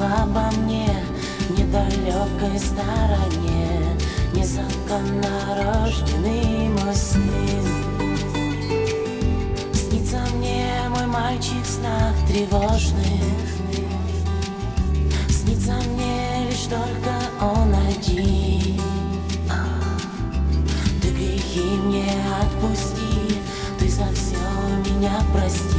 обо мне в недалекой стороне. Незаконнорожденный мой сын. Снится мне мой мальчик в снах тревожных. Снится мне лишь только он один. Ты грехи мне отпусти, ты за все меня прости.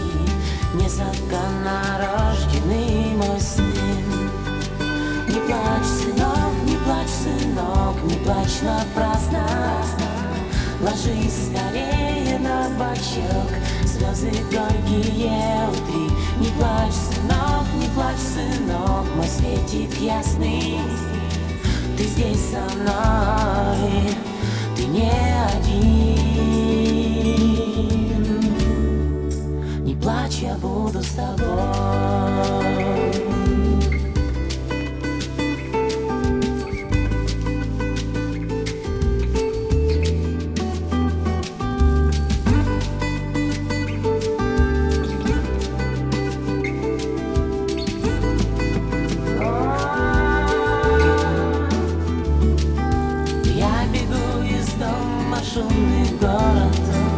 Незаконнорожденный мой сын. Не плачь, сынок, не плачь, сынок, не плачь напрасно. Ложись скорее на бочок, слезы горькие утри. Не плачь, сынок, мой светик ясный. Ты здесь со мной, ты не один. Не плачь, я буду с тобой. Шумный город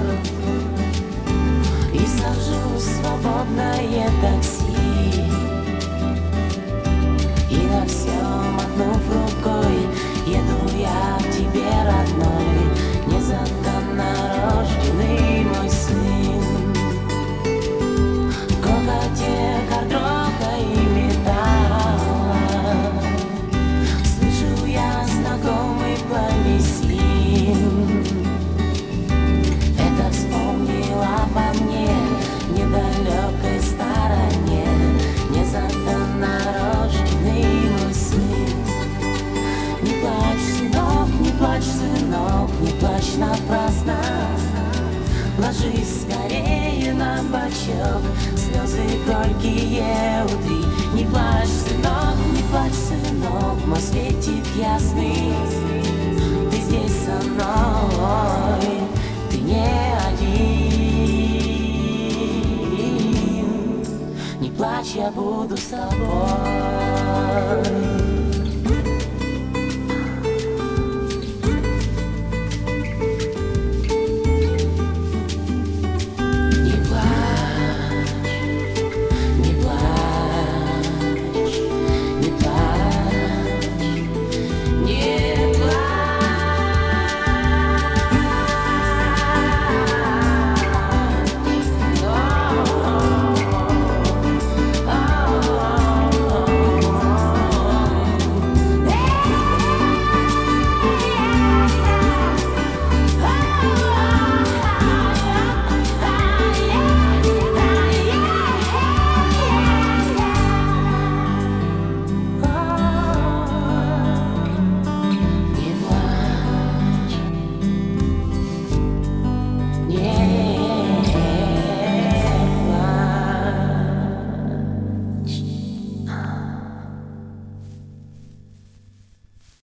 и сажу свободное такси. И на все махнув рукой, еду я к тебе, родной. Незаконнорожденный мой сын. В грохоте хардрока и металла слышу я знакомый клавесин. Обо мне в недалекой стороне. Незаконнорожденный мой сын. Не плачь, сынок, не плачь, сынок, не плачь напрасно. Ложись скорее на бочок, слезы горькие утри. Не плачь, сынок, мой светик ясный. Ты здесь со мной, ты не один. Не плачь, я буду с тобой.